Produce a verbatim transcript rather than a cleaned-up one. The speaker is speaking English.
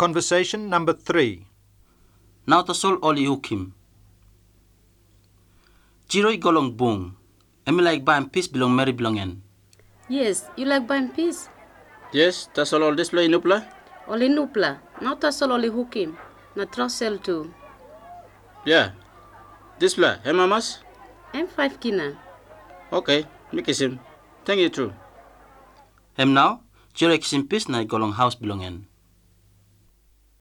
Conversation number three. Now to sol oli hukim. Jiroi golong bung. Emi like buying peace belong Mary belongen. Yes, you like buying peace? Yes, that's all all display nupla. Oli nupla. Now to sol oli hukim. Na trosel too. Yeah. Display, hey mamas? M five kina. Okay, me kiss him. Thank you too. Hem now, Jiroi kisim peace na golong house belongen.